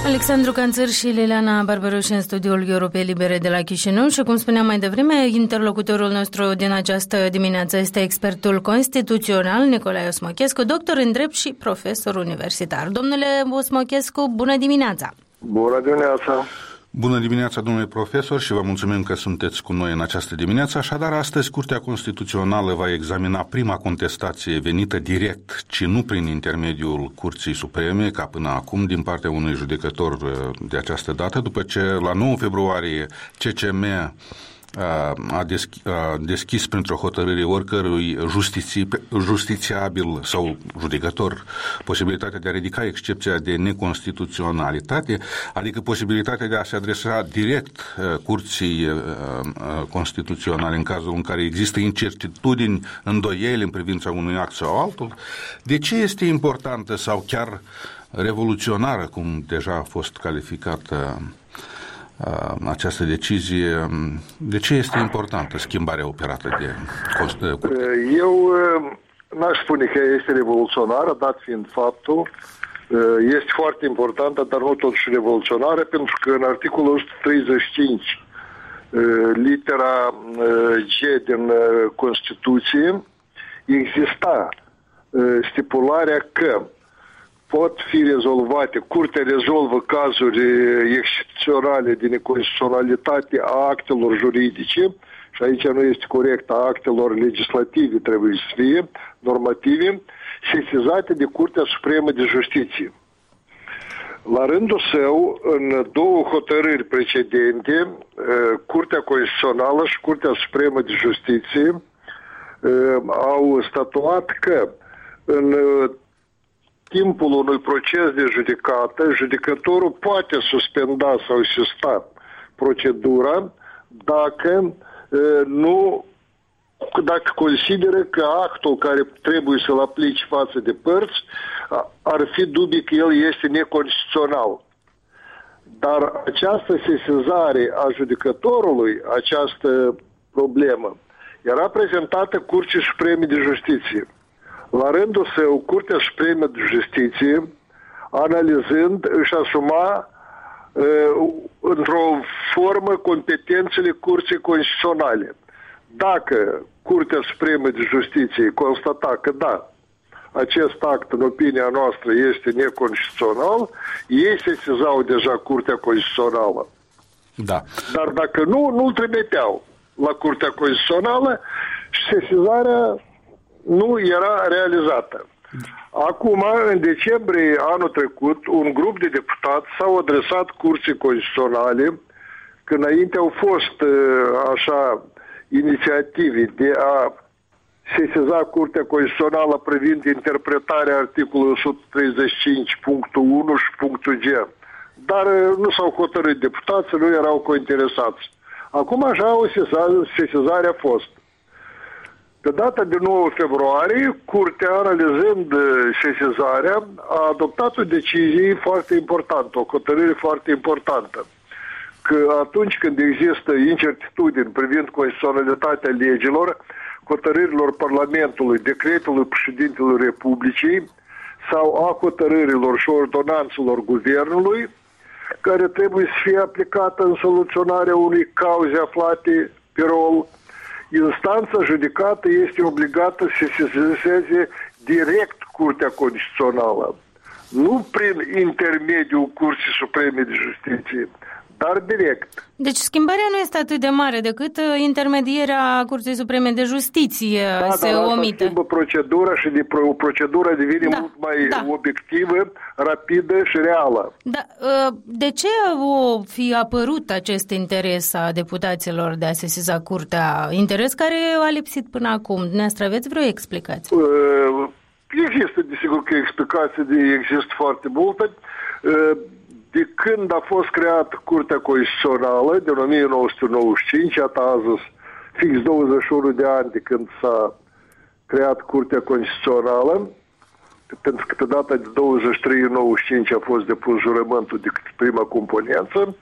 Alexandru Canțăr și Liliana Barbaroș în studioul Europei Libere de la Chișinău și, cum spuneam mai devreme, interlocutorul nostru din această dimineață este expertul constituțional Nicolae Osmochescu, doctor în drept și profesor universitar. Domnule Osmochescu, bună dimineața! Bună dimineața! Bună dimineața, domnule profesor, și vă mulțumim că sunteți cu noi în această dimineață. Așadar, astăzi Curtea Constituțională va examina prima contestație venită direct, ci nu prin intermediul Curții Supreme, ca până acum, din partea unui judecător de această dată, după ce la 9 februarie CCM a deschis printr-o hotărâre oricărui justițiabil sau judecător posibilitatea de a ridica excepția de neconstituționalitate, adică posibilitatea de a se adresa direct Curții Constituționale în cazul în care există incertitudini, îndoieli în privința unui act sau altul. De ce este importantă sau chiar revoluționară, cum deja a fost calificată această decizie? De ce este importantă schimbarea operată de Curte? Eu n-aș spune că este revoluționară, dat fiind faptul, este foarte importantă, dar nu totuși revoluționară, pentru că în articolul 135, litera G din Constituție, exista stipularea că pot fi rezolvate, Curtea rezolvă cazuri excepționale de neconstituționalitate a actelor juridice, și aici nu este corect, a actelor legislative trebuie să fie, normative, sesizate de Curtea Supremă de Justiție. La rândul său, în două hotărâri precedente, Curtea Constituțională și Curtea Supremă de Justiție au statuat că în timpul unui proces de judecată, judecătorul poate suspenda sau asista procedura dacă consideră că actul care trebuie să-l aplici față de părți ar fi dubii că el este neconstituțional. Dar această sesizare a judecătorului, această problemă, era prezentată Curții Supreme de Justiție. La rândul său, Curtea Supremă de Justiție, analizând, își asuma într-o formă competențele Curții Constituționale. Dacă Curtea Supremă de Justiție constata că da, acest act, în opinia noastră, este neconstituțional, ei sesizau deja Curtea Constituțională. Da. Dar dacă nu îl trimiteau la Curtea Constituțională și sesizarea nu era realizată. Acum, în decembrie anul trecut, un grup de deputați s-au adresat Curții Constituționale, că înainte au fost așa inițiative de a sesiza Curtea Constituțională privind interpretarea articolului 135.1 și punctul G. Dar nu s-au hotărât deputații, nu erau cointeresați. Acum așa o sesizare a fost. Pe data de 9 februarie, Curtea, analizând sesizarea, a adoptat o decizie foarte importantă, o hotărâre foarte importantă. Că atunci când există incertitudini privind constituționalitatea legilor, hotărârilor Parlamentului, decretului președintelui Republicii sau a hotărârilor și ordonanțelor Guvernului, care trebuie să fie aplicată în soluționarea unei cauze aflate pe rol, instanța judecată este obligată să se sesizeze direct Curtea Constituțională, nu prin intermediul Curții Supreme de Justiție, dar direct. Deci schimbarea nu este atât de mare decât intermedierea Curții Supreme de Justiție se omite. Da, schimbă procedura și procedura devine mult mai obiectivă, rapidă și reală. Da. De ce o fi apărut acest interes a deputaților de a sesiza Curtea? Interes care a lipsit până acum. Dumneavoastră aveți vreo explicație? Există, desigur că explicații există foarte multe. De când a fost creată Curtea Constituțională, din 1995, iată azi, fix 21 de ani de când s-a creat Curtea Constituțională, pentru că pe data de 23/95 a fost depus jurământul de prima componență,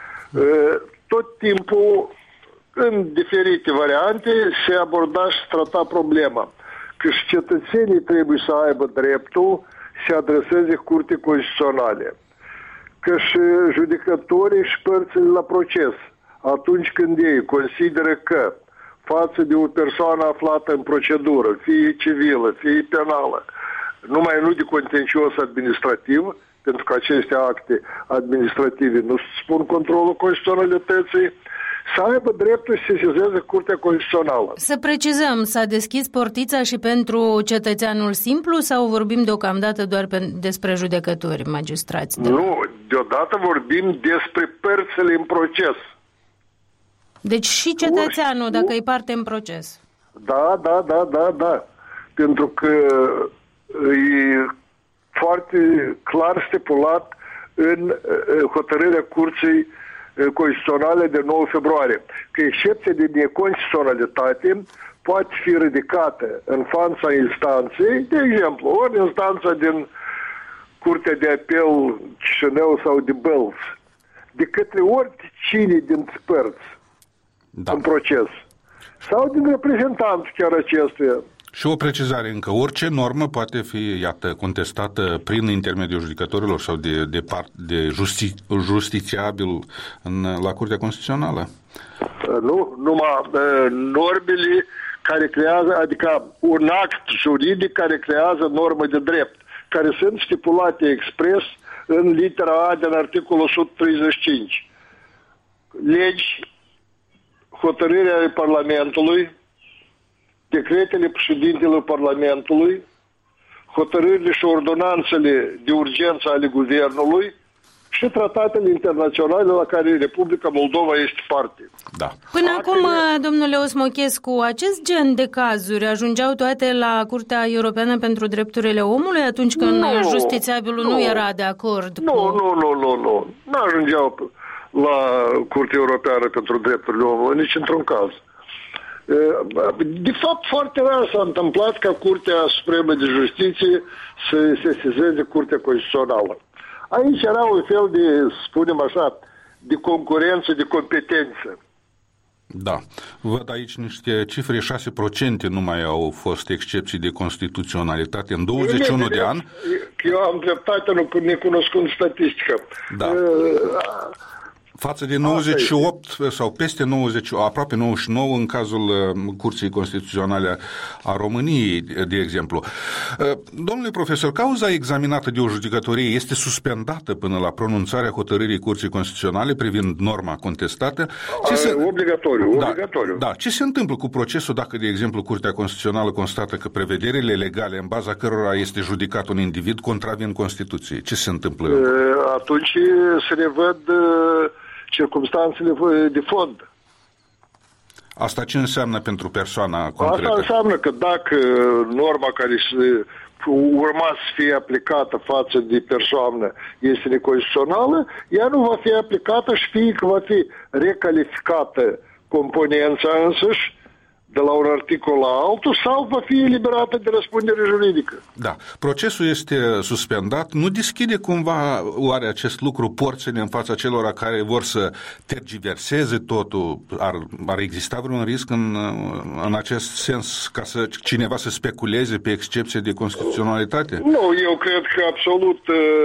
tot timpul, în diferite variante, se aborda și trata problema că și cetățenii trebuie să aibă dreptul să se adreseze Curții Constituționale. că și judecătorii și părțile la proces, atunci când ei consideră că față de o persoană aflată în procedură, fie civilă, fie penală, numai nu de contencios administrativ, pentru că aceste acte administrative nu spun controlul constituționalității, să aibă dreptul să sesizeze Curtea Constituțională. Să precizăm, s-a deschis portița și pentru cetățeanul simplu sau vorbim deocamdată doar despre judecători, magistrați? Nu, deodată vorbim despre părțile în proces. Deci și cetățeanul, dacă e parte în proces. Da. Pentru că e foarte clar stipulat în hotărârea Curții Constituționale de 9 februarie, că excepția de neconstituționalitate poate fi ridicată în fața instanței, de exemplu, ori instanța din Curtea de Apel Chișinău sau de Bălți, de către oricine din părți în proces, sau din reprezentantul chiar acestuia. Și o precizare încă, orice normă poate fi, iată, contestată prin intermediul judecătorilor sau de justițiabil la Curtea Constituțională? Nu, numai normele care creează, adică un act juridic care creează normă de drept, care sunt stipulate expres în litera A din articolul 135. Legi, hotărârea Parlamentului, decretele președintelui Parlamentului, hotărârile și ordonanțele de urgență ale Guvernului și tratatele internaționale la care Republica Moldova este parte. Da. Până acum, domnule Osmochescu, acest gen de cazuri ajungeau toate la Curtea Europeană pentru Drepturile Omului atunci când justițiabilul nu era de acord? Nu. Nu ajungeau la Curtea Europeană pentru Drepturile Omului, nici într-un caz. De fapt, foarte rar s-a întâmplat ca Curtea Supremă de Justiție să sesizeze Curtea Constituțională. Aici era un fel de, spunem așa, de concurență, de competență. Da. Văd aici niște cifre, 6% nu mai au fost excepții de constituționalitate în 21 de ani. Eu am dreptate necunoscând statistică. Da. Față de 98 sau peste 90, aproape 99 în cazul Curții Constituționale a României, de exemplu. Domnule profesor, cauza examinată de o judecătorie este suspendată până la pronunțarea hotărârii Curții Constituționale privind norma contestată? Obligatoriu. Da. Ce se întâmplă cu procesul dacă, de exemplu, Curtea Constituțională constată că prevederile legale în baza cărora este judecat un individ contravin Constituției? Ce se întâmplă? Atunci se revăd circumstanțele de fond. Asta ce înseamnă pentru persoana concretă? Asta înseamnă că dacă norma care urma să fie aplicată față de persoană este neconstituțională, ea nu va fi aplicată și fie că va fi recalificată componența însăși de la un articol la altul sau va fi eliberată de răspundere juridică. Da. Procesul este suspendat. Nu deschide cumva oare acest lucru porțile în fața celor care vor să tergiverseze totul? Ar exista vreun risc în acest sens ca cineva să speculeze pe excepție de constituționalitate? Nu, eu cred că absolut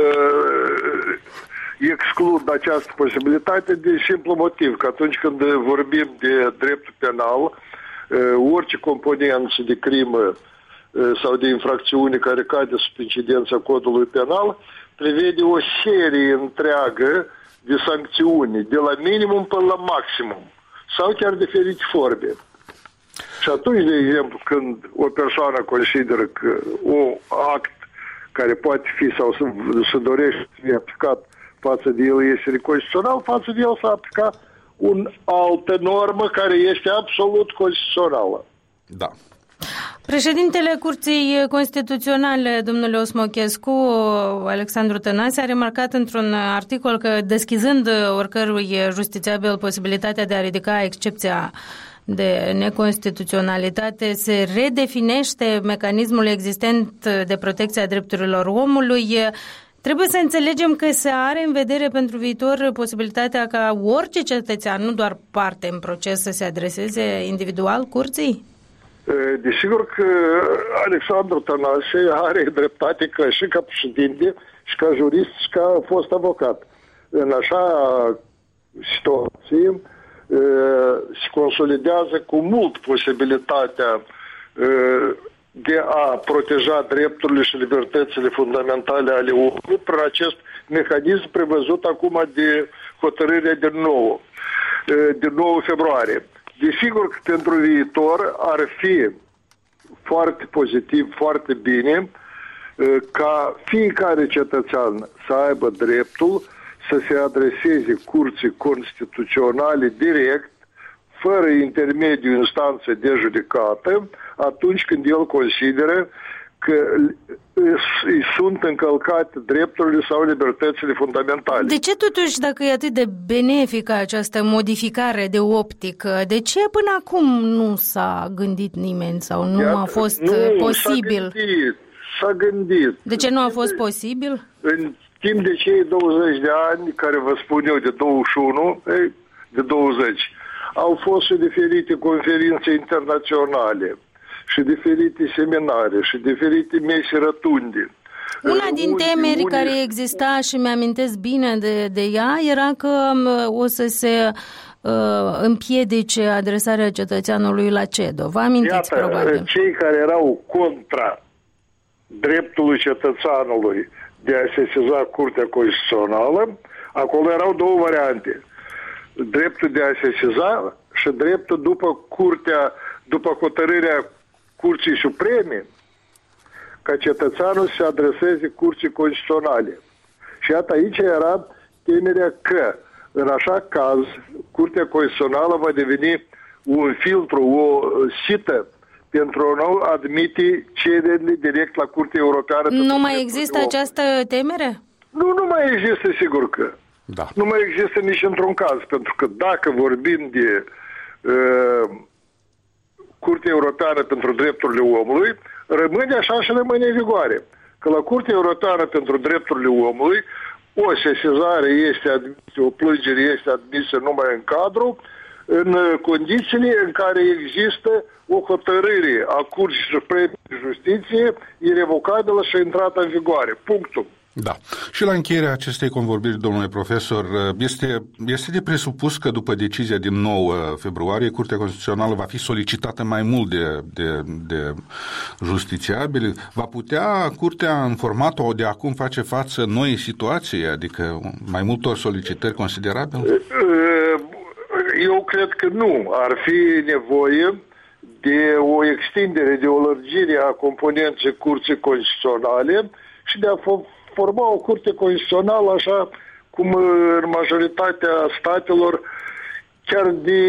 exclud această posibilitate de simplu motiv, că atunci când vorbim de dreptul penal, orice componență de crimă sau de infracțiune care cade sub incidența codului penal prevede o serie întreagă de sancțiuni, de la minimum până la maximum, sau chiar diferite forme. Și atunci, de exemplu, când o persoană consideră că un act care poate fi sau se dorește să fie aplicat față de el este neconstituțional, față de el s-a aplicat o altă normă care este absolut constituțională. Da. Președintele Curții Constituționale, domnule Osmochescu, Alexandru Tănase, a remarcat într-un articol că, deschizând oricărui justițiabil posibilitatea de a ridica excepția de neconstituționalitate, se redefinește mecanismul existent de protecție a drepturilor omului. Trebuie să înțelegem că se are în vedere pentru viitor posibilitatea ca orice cetățean, nu doar parte în proces, să se adreseze individual curții? Desigur că Alexandru Tănase are dreptate și ca președinte, și ca jurist, și ca fost avocat. în așa situație se consolidează cu mult posibilitatea de a proteja drepturile și libertățile fundamentale ale omului prin acest mecanism prevăzut acum de hotărârea din 9 februarie. Desigur că pentru viitor ar fi foarte pozitiv, foarte bine ca fiecare cetățean să aibă dreptul să se adreseze curții constituționale direct, fără intermediul instanței de judecată, atunci când el consideră că îi sunt încălcate drepturile sau libertățile fundamentale. De ce totuși, dacă e atât de benefică această modificare de optică, de ce până acum nu s-a gândit nimeni sau nu a fost posibil? S-a gândit. De ce nu a fost posibil? În timp de cei 20 de ani, care vă spun eu de 21, de 20, au fost și diferite conferințe internaționale, și diferite seminare, și diferite mese rotunde. Una din temeri care exista și mi-amintesc bine de ea era că o să se împiedice adresarea cetățeanului la CEDO. Vă amintiți, probabil? Cei care erau contra dreptului cetățeanului de a se sesiza Curtea Constituțională, acolo erau două variante. Dreptul de a se sesiza și dreptul după hotărârea Curții Supreme, ca cetățeanul să se adreseze Curții Constituționale. Și iată, aici era temerea că, în așa caz, Curtea Constituțională va deveni un filtru, o sită pentru a nu admite cererile direct la Curtea Europeană. Nu mai există această temere? Nu mai există, sigur că. Da. Nu mai există nici într-un caz, pentru că dacă vorbim de Curtea Europeană pentru Drepturile Omului, rămâne așa și rămâne în vigoare. Că la Curtea Europeană pentru Drepturile Omului o sesizare este admisă, o plângere este admisă numai în cadru, în condițiile în care există o hotărâre a Curții Supreme de Justiție irevocabilă și intrată în vigoare. Punctul. Da. Și la încheierea acestei convorbiri, domnule profesor, este de presupus că după decizia din 9 februarie, Curtea Constituțională va fi solicitată mai mult de justițiabili? Va putea Curtea în formatul de acum face față noi situații, adică mai multor solicitări considerabile? Eu cred că nu. Ar fi nevoie de o extindere, de o lărgire a componenței Curții Constituționale și de a forma o Curte Constituțională așa cum în majoritatea statelor, chiar de,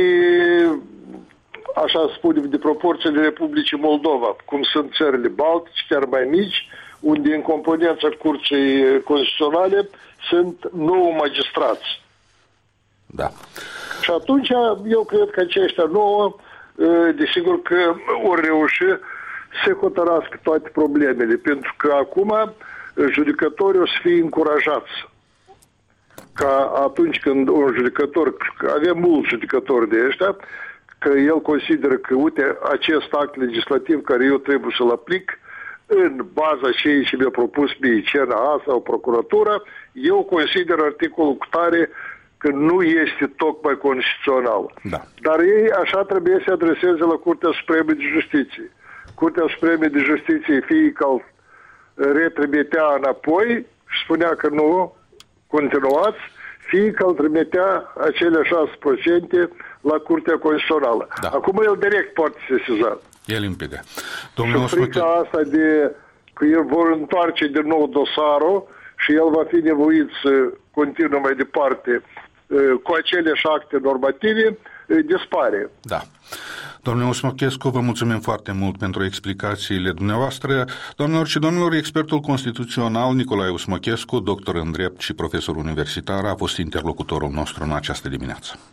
așa spunem, de proporțiile Republicii Moldova, cum sunt țările baltice, chiar mai mici, unde în componența Curții Constituționale sunt 9 magistrați. Da. Și atunci eu cred că aceștia 9, desigur că ori reuși să hotărască toate problemele, pentru că acum judecătorii o să fie încurajați ca atunci când un judecător, avem mulți judecători de ăștia, că el consideră că, uite, acest act legislativ care eu trebuie să-l aplic în baza ceea ce mi-a propus mie CNA sau procuratura, eu consider articolul cu tare că nu este tocmai constituțional. Da. Dar ei așa trebuie să se adreseze la Curtea Supremă de Justiție. Curtea Supremă de Justiție fie că retrimitea înapoi și spunea că nu, continuați, fie că îl trimitea acele 6% la Curtea Constituțională. Da. Acum el direct poate sesiza. E limpede. Și frica asta de că el vor întoarce din nou dosarul și el va fi nevoit să continuă mai departe cu aceleași acte normative, dispare. Da. Domnule Osmochescu, vă mulțumim foarte mult pentru explicațiile dumneavoastră. Doamnelor și domnilor, expertul constituțional Nicolae Osmochescu, doctor în drept și profesor universitar, a fost interlocutorul nostru în această dimineață.